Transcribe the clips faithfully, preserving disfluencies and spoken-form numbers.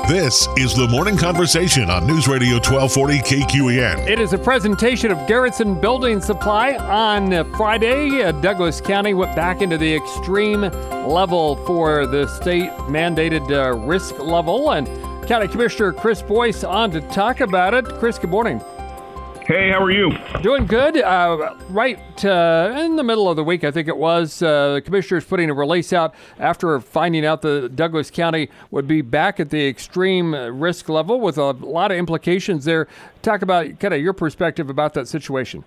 This is the Morning Conversation on News Radio twelve forty K Q E N. It is a presentation of Garrettson Building Supply on Friday. Uh, Douglas County went back into the extreme level for the state-mandated uh, risk level. And County Commissioner Chris Boyce on to talk about it. Chris, good morning. Hey, how are you? Doing good. Uh, right uh, in the middle of the week, I think it was, uh, the commissioner's putting a release out after finding out that Douglas County would be back at the extreme risk level with a lot of implications there. Talk about kind of your perspective about that situation.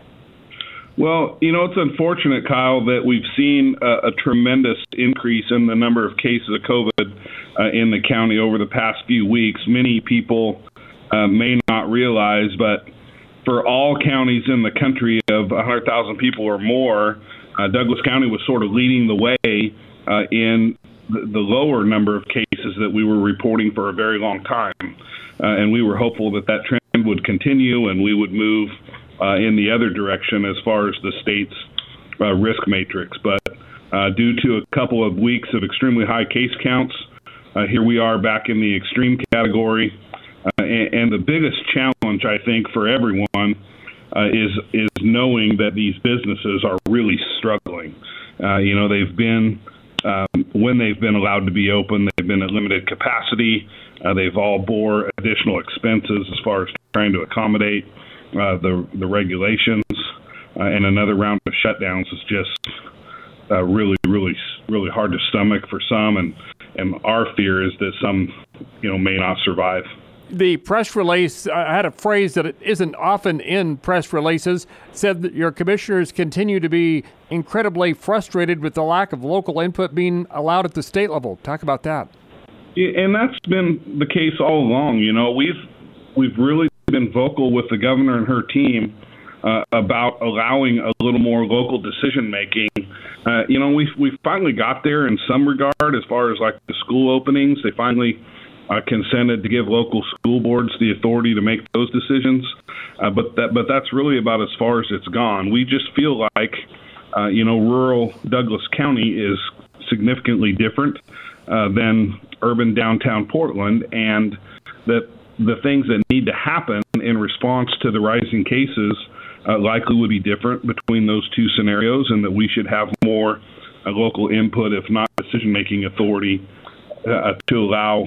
Well, you know, it's unfortunate, Kyle, that we've seen a, a tremendous increase in the number of cases of COVID uh, in the county over the past few weeks. Many people uh, may not realize, but for all counties in the country of one hundred thousand people or more, uh, Douglas County was sort of leading the way uh, in the, the lower number of cases that we were reporting for a very long time. Uh, and we were hopeful that that trend would continue and we would move uh, in the other direction as far as the state's uh, risk matrix. But uh, due to a couple of weeks of extremely high case counts, uh, here we are back in the extreme category. Uh, and, and the biggest challenge, I think, for everyone uh, is is knowing that these businesses are really struggling. Uh, you know, they've been, um, when they've been allowed to be open, they've been at limited capacity. Uh, they've all bore additional expenses as far as trying to accommodate uh, the, the regulations. Uh, and another round of shutdowns is just uh, really, really, really hard to stomach for some. And, and our fear is that some, you know, may not survive. The press release, I had a phrase that it isn't often in press releases, said that your commissioners continue to be incredibly frustrated with the lack of local input being allowed at the state level. Talk about that. Yeah, and that's been the case all along. You know, we've we've really been vocal with the governor and her team uh, about allowing a little more local decision making. Uh, you know, we we finally got there in some regard as far as like the school openings. They finally Uh, consented to give local school boards the authority to make those decisions, uh, but that but that's really about as far as it's gone. We just feel like, uh, you know, rural Douglas County is significantly different uh, than urban downtown Portland, and that the things that need to happen in response to the rising cases uh, likely would be different between those two scenarios, and that we should have more uh, local input, if not decision-making authority, uh, to allow,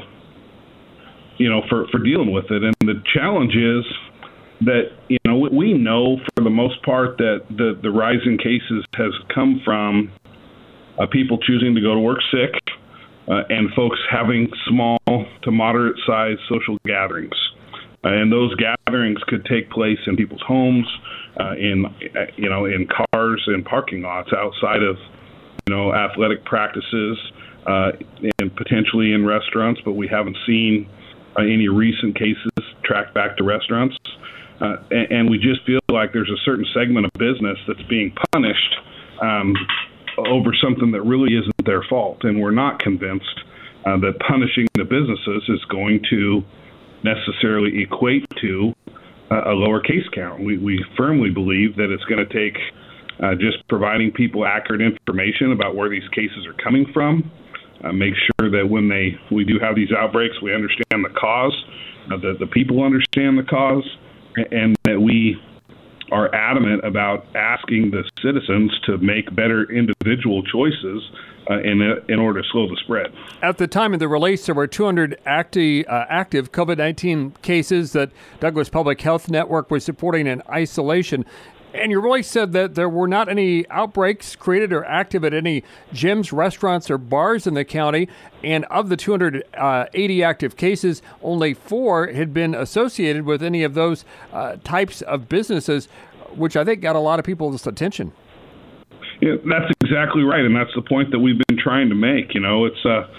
you know, for, for dealing with it. And the challenge is that, you know, we know for the most part that the, the rise in cases has come from uh, people choosing to go to work sick uh, and folks having small to moderate sized social gatherings. Uh, and those gatherings could take place in people's homes, uh, in, uh, you know, in cars and parking lots outside of, you know, athletic practices, uh, and potentially in restaurants, but we haven't seen Uh, any recent cases tracked back to restaurants. Uh, and, and we just feel like there's a certain segment of business that's being punished um, over something that really isn't their fault. And we're not convinced uh, that punishing the businesses is going to necessarily equate to uh, a lower case count. We, we firmly believe that it's going to take uh, just providing people accurate information about where these cases are coming from. Uh, make sure that when they we do have these outbreaks, we understand the cause, uh, that the people understand the cause, and that we are adamant about asking the citizens to make better individual choices uh, in in order to slow the spread. At the time of the release, there were two hundred active, uh, active COVID nineteen cases that Douglas Public Health Network was supporting in isolation. And you really said that there were not any outbreaks created or active at any gyms, restaurants, or bars in the county. And of the two hundred eighty active cases, only four had been associated with any of those uh, types of businesses, which I think got a lot of people's attention. Yeah, that's exactly right. And that's the point that we've been trying to make. You know, it's uh,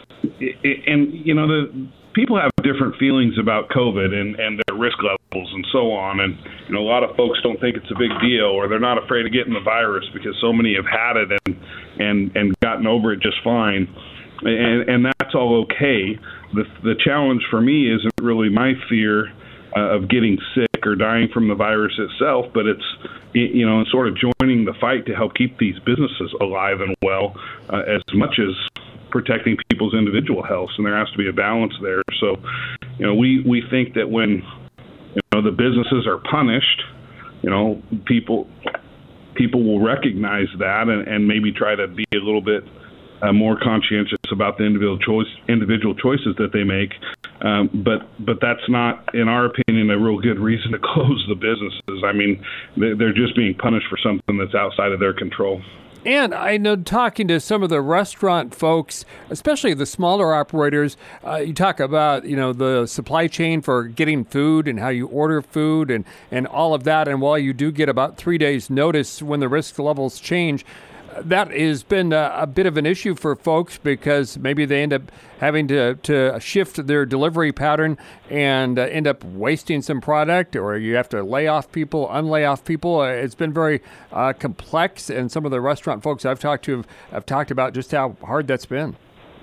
it, and, you know, the people have different feelings about COVID and, and their risk levels and so on. And, you know, a lot of folks don't think it's a big deal, or they're not afraid of getting the virus because so many have had it and, and, and gotten over it just fine. And, and that's all okay. The, the challenge for me isn't really my fear uh, of getting sick or dying from the virus itself, but it's, you know, sort of joining the fight to help keep these businesses alive and well uh, as much as protecting people's individual health, and there has to be a balance there. So, you know, we, we think that when, you know, the businesses are punished, you know, people people will recognize that and, and maybe try to be a little bit uh, more conscientious about the individual choice individual choices that they make. Um, but but that's not, in our opinion, a real good reason to close the businesses. I mean, they're just being punished for something that's outside of their control. And I know, talking to some of the restaurant folks, especially the smaller operators, uh, you talk about, you know, the supply chain for getting food and how you order food and, and all of that. And while you do get about three days notice when the risk levels change, that has been a, a bit of an issue for folks because maybe they end up having to, to shift their delivery pattern and uh, end up wasting some product, or you have to lay off people, unlay off people. Uh, it's been very uh, complex, and some of the restaurant folks I've talked to have, have talked about just how hard that's been.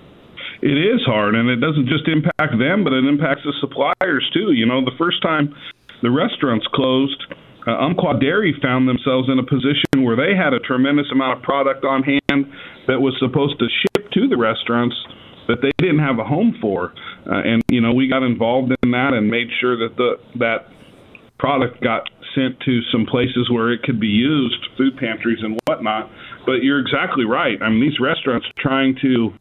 It is hard, and it doesn't just impact them, but it impacts the suppliers too. You know, the first time the restaurants closed, Uh, Umpqua Dairy found themselves in a position where they had a tremendous amount of product on hand that was supposed to ship to the restaurants that they didn't have a home for. Uh, and, you know, we got involved in that and made sure that the that product got sent to some places where it could be used, food pantries and whatnot. But you're exactly right. I mean, these restaurants are trying to,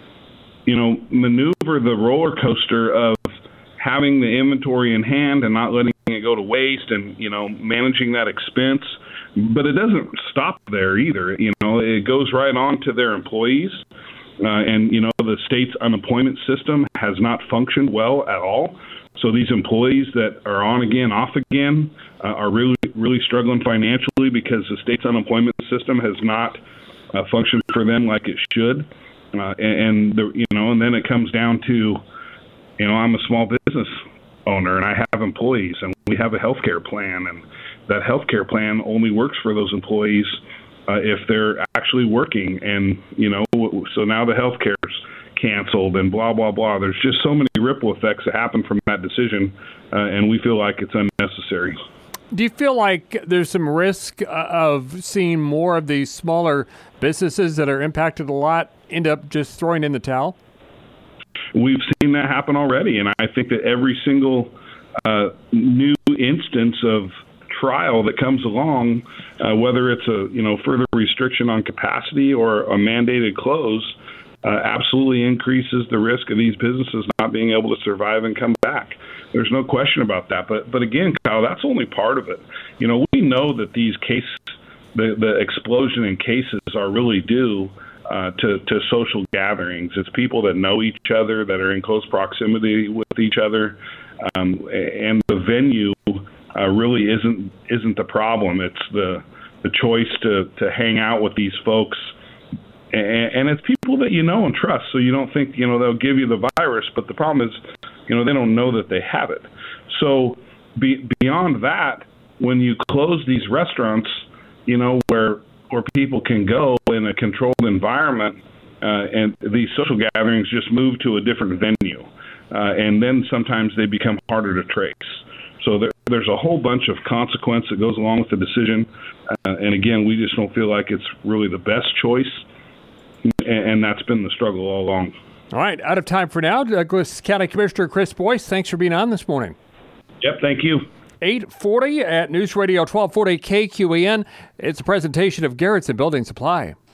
you know, maneuver the roller coaster of having the inventory in hand and not letting it go to waste, and, you know, managing that expense. But it doesn't stop there either. You know, it goes right on to their employees. Uh, and, you know, the state's unemployment system has not functioned well at all. So these employees that are on again, off again, uh, are really, really struggling financially because the state's unemployment system has not uh, functioned for them like it should. Uh, and, and the, you know, and then it comes down to, you know, I'm a small business owner and I have employees, and we have a health care plan, and that health care plan only works for those employees uh, if they're actually working. And, you know, so now the health care's canceled and blah, blah, blah. There's just so many ripple effects that happen from that decision, uh, and we feel like it's unnecessary. Do you feel like there's some risk of seeing more of these smaller businesses that are impacted a lot end up just throwing in the towel? We've seen that happen already, and I think that every single uh, new instance of trial that comes along, uh, whether it's a you know further restriction on capacity or a mandated close, uh, absolutely increases the risk of these businesses not being able to survive and come back. There's no question about that. But but again, Kyle, that's only part of it. You know, we know that these cases, the the explosion in cases, are really due Uh, to, to social gatherings. It's people that know each other, that are in close proximity with each other, um, and the venue uh, really isn't isn't the problem. It's the the choice to, to hang out with these folks, and, and it's people that you know and trust. So you don't think you know they'll give you the virus, but the problem is, you know, they don't know that they have it. So be, beyond that, when you close these restaurants, you know where where people can go in a controlled environment, uh, and these social gatherings just move to a different venue. Uh, and then sometimes they become harder to trace. So there, there's a whole bunch of consequence that goes along with the decision. Uh, and again, we just don't feel like it's really the best choice. And, and that's been the struggle all along. All right, out of time for now. Douglas County Commissioner Chris Boyce, thanks for being on this morning. Yep, thank you. eight forty at News Radio twelve forty K Q E N. It's a presentation of Garrettson Building Supply.